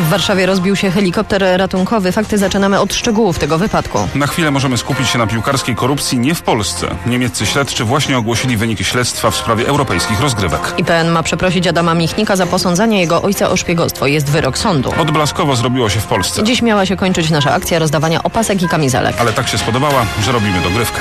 W Warszawie rozbił się helikopter ratunkowy. Fakty zaczynamy od szczegółów tego wypadku. Na chwilę możemy skupić się na piłkarskiej korupcji nie w Polsce. Niemieccy śledczy właśnie ogłosili wyniki śledztwa w sprawie europejskich rozgrywek. IPN ma przeprosić Adama Michnika za posądzanie jego ojca o szpiegostwo. Jest wyrok sądu. Odblaskowo zrobiło się w Polsce. Dziś miała się kończyć nasza akcja rozdawania opasek i kamizelek. Ale tak się spodobała, że robimy dogrywkę.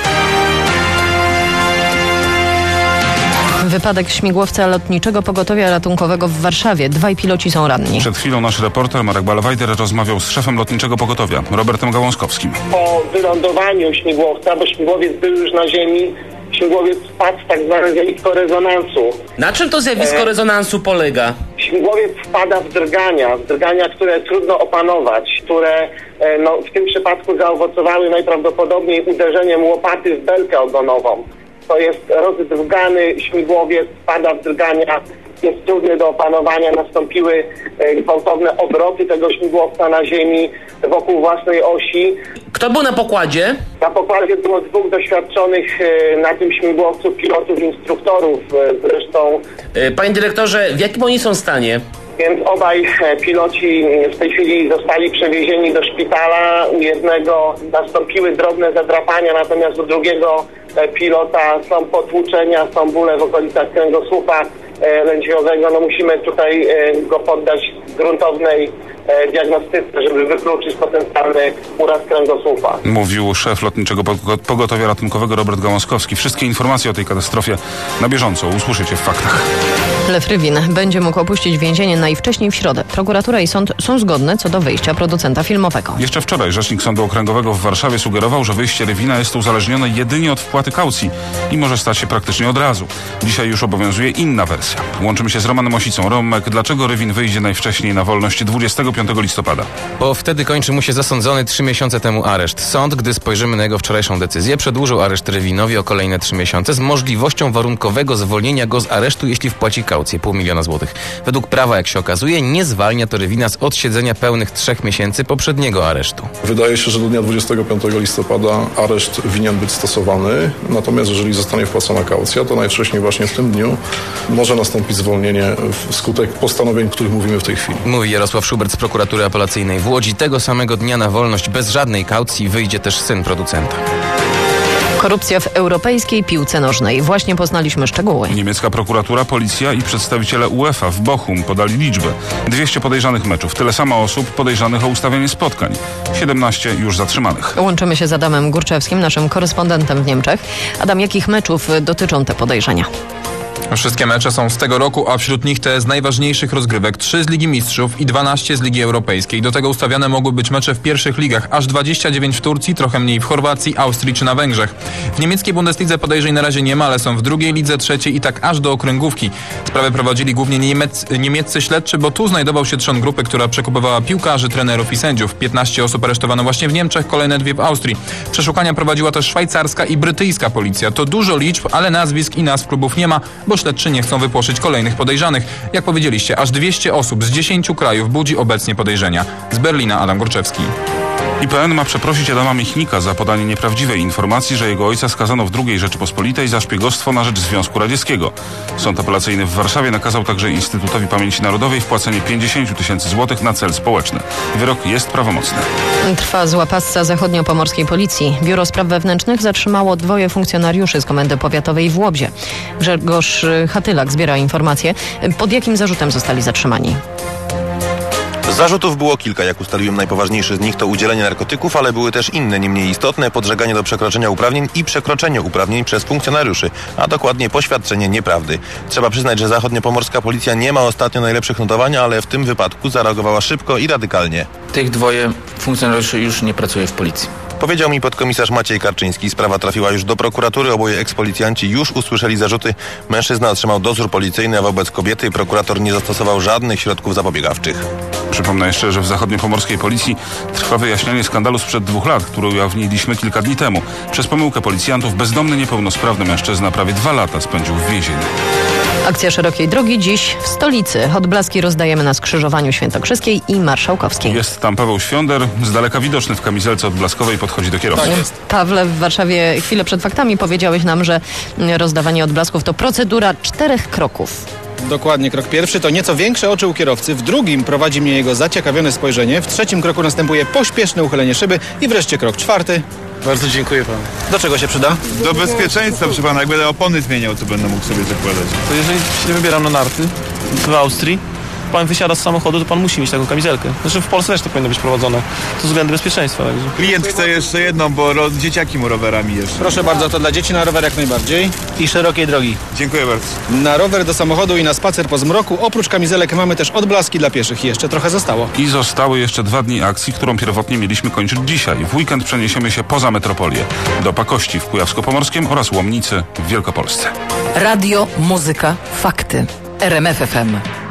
Wypadek śmigłowca lotniczego pogotowia ratunkowego w Warszawie. 2 piloci są ranni. Przed chwilą nasz reporter Marek Balawajder rozmawiał z szefem lotniczego pogotowia, Robertem Gałązkowskim. Po wylądowaniu śmigłowca, bo śmigłowiec był już na ziemi, śmigłowiec wpadł w tak zwane zjawisko rezonansu. Na czym to zjawisko rezonansu polega? Śmigłowiec wpada w drgania, które trudno opanować, które w tym przypadku zaowocowały najprawdopodobniej uderzeniem łopaty w belkę ogonową. To jest rozdrgany śmigłowiec, wpada w drgania, jest trudny do opanowania, nastąpiły gwałtowne obroty tego śmigłowca na ziemi wokół własnej osi. Kto był na pokładzie? Na pokładzie było 2 doświadczonych na tym śmigłowcu pilotów, instruktorów zresztą. Panie dyrektorze, w jakim oni są stanie? Więc obaj piloci w tej chwili zostali przewiezieni do szpitala. U jednego nastąpiły drobne zadrapania, natomiast u drugiego pilota są potłuczenia, są bóle w okolicach kręgosłupa lędźwiowego. Musimy tutaj go poddać gruntownej diagnostyce, żeby wykluczyć potencjalny uraz kręgosłupa. Mówił szef lotniczego pogotowia ratunkowego Robert Gałązkowski. Wszystkie informacje o tej katastrofie na bieżąco usłyszycie w faktach. Lech Rywin będzie mógł opuścić więzienie najwcześniej w środę. Prokuratura i sąd są zgodne co do wyjścia producenta filmowego. Jeszcze wczoraj rzecznik Sądu Okręgowego w Warszawie sugerował, że wyjście Rywina jest uzależnione jedynie od wpłaty kaucji i może stać się praktycznie od razu. Dzisiaj już obowiązuje inna wersja. Łączymy się z Romanem Osicą. Romek, dlaczego Rywin wyjdzie najwcześniej na wolność 25 listopada? Bo wtedy kończy mu się zasądzony 3 miesiące temu areszt. Sąd, gdy spojrzymy na jego wczorajszą decyzję, przedłużył areszt Rywinowi o kolejne 3 miesiące z możliwością warunkowego zwolnienia go z aresztu, jeśli wpłaci kaucję 500 000 złotych. Według prawa, jak się okazuje, nie zwalnia to Rywina z odsiedzenia pełnych 3 miesięcy poprzedniego aresztu. Wydaje się, że do dnia 25 listopada areszt winien być stosowany, natomiast jeżeli zostanie wpłacona kaucja, to najwcześniej właśnie w tym dniu może nastąpić zwolnienie wskutek postanowień, o których mówimy w tej chwili. Mówi Jarosław Szubert z prokuratury apelacyjnej w Łodzi. Tego samego dnia na wolność bez żadnej kaucji wyjdzie też syn producenta. Korupcja w europejskiej piłce nożnej. Właśnie poznaliśmy szczegóły. Niemiecka prokuratura, policja i przedstawiciele UEFA w Bochum podali liczbę. 200 podejrzanych meczów. Tyle samo osób podejrzanych o ustawianie spotkań. 17 już zatrzymanych. Łączymy się z Adamem Górczewskim, naszym korespondentem w Niemczech. Adam, jakich meczów dotyczą te podejrzenia? Wszystkie mecze są z tego roku, a wśród nich te z najważniejszych rozgrywek. 3 z Ligi Mistrzów i 12 z Ligi Europejskiej. Do tego ustawiane mogły być mecze w pierwszych ligach. Aż 29 w Turcji, trochę mniej w Chorwacji, Austrii czy na Węgrzech. W niemieckiej Bundeslidze podejrzeń na razie nie ma, ale są w drugiej lidze, trzeciej i tak aż do okręgówki. Sprawę prowadzili głównie niemieccy śledczy, bo tu znajdował się trzon grupy, która przekupywała piłkarzy, trenerów i sędziów. 15 osób aresztowano właśnie w Niemczech, kolejne 2 w Austrii. Przeszukania prowadziła też szwajcarska i brytyjska policja. To dużo liczb, ale nazwisk i nazw klubów nie ma, bo śledczy nie chcą wypłoszyć kolejnych podejrzanych. Jak powiedzieliście, aż 200 osób z 10 krajów budzi obecnie podejrzenia. Z Berlina Adam Górczewski. IPN ma przeprosić Adama Michnika za podanie nieprawdziwej informacji, że jego ojca skazano w II Rzeczypospolitej za szpiegostwo na rzecz Związku Radzieckiego. Sąd apelacyjny w Warszawie nakazał także Instytutowi Pamięci Narodowej wpłacenie 50 000 złotych na cel społeczny. Wyrok jest prawomocny. Trwa zła passa zachodniopomorskiej policji. Biuro Spraw Wewnętrznych zatrzymało 2 funkcjonariuszy z Komendy Powiatowej w Łobzie. Grzegorz Hatylak zbiera informacje. Pod jakim zarzutem zostali zatrzymani? Zarzutów było kilka, jak ustaliłem. Najpoważniejszy z nich to udzielenie narkotyków, ale były też inne, nie mniej istotne: podżeganie do przekroczenia uprawnień i przekroczenie uprawnień przez funkcjonariuszy, a dokładnie poświadczenie nieprawdy. Trzeba przyznać, że zachodniopomorska policja nie ma ostatnio najlepszych notowań, ale w tym wypadku zareagowała szybko i radykalnie. Tych 2 funkcjonariuszy już nie pracuje w policji. Powiedział mi podkomisarz Maciej Karczyński. Sprawa trafiła już do prokuratury. Oboje ekspolicjanci już usłyszeli zarzuty. Mężczyzna otrzymał dozór policyjny, a wobec kobiety prokurator nie zastosował żadnych środków zapobiegawczych. Przypomnę jeszcze, że w zachodniopomorskiej policji trwa wyjaśnianie skandalu sprzed 2 lat, który ujawniliśmy kilka dni temu. Przez pomyłkę policjantów bezdomny, niepełnosprawny mężczyzna prawie 2 lata spędził w więzieniu. Akcja Szerokiej Drogi dziś w stolicy. Odblaski rozdajemy na skrzyżowaniu Świętokrzyskiej i Marszałkowskiej. Jest tam Paweł Świąder, z daleka widoczny w kamizelce odblaskowej, podchodzi do kierowcy. Pawle, w Warszawie chwilę przed faktami powiedziałeś nam, że rozdawanie odblasków to procedura 4 kroków. Dokładnie, krok pierwszy to nieco większe oczy u kierowcy, w drugim prowadzi mnie jego zaciekawione spojrzenie, w trzecim kroku następuje pośpieszne uchylenie szyby i wreszcie krok czwarty. Bardzo dziękuję panu. Do czego się przyda? Do bezpieczeństwa, proszę pana. Jak będę opony zmieniał, to będę mógł sobie zakładać. To jeżeli się wybieram na narty w Austrii, pan wysiada z samochodu, to pan musi mieć taką kamizelkę. Znaczy w Polsce też to powinno być prowadzone. To ze względu bezpieczeństwa. Także. Klient chce jeszcze jedną, bo dzieciaki mu rowerami jeszcze. Proszę bardzo, to dla dzieci na rower jak najbardziej. I szerokiej drogi. Dziękuję bardzo. Na rower do samochodu i na spacer po zmroku, oprócz kamizelek mamy też odblaski dla pieszych. Jeszcze trochę zostało. I zostały jeszcze 2 dni akcji, którą pierwotnie mieliśmy kończyć dzisiaj. W weekend przeniesiemy się poza metropolię. Do Pakości w Kujawsko-Pomorskiem oraz Łomnicy w Wielkopolsce. Radio, muzyka, fakty. RMF FM.